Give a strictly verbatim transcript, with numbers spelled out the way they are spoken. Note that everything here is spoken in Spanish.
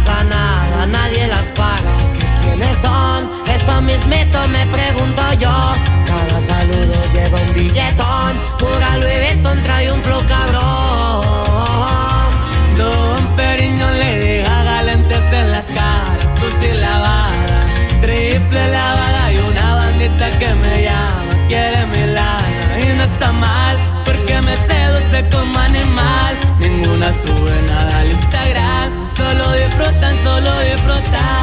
pasa nada, nadie las paga. ¿Quiénes son? Eso mismito me pregunto yo. Cada saludo lleva un billete.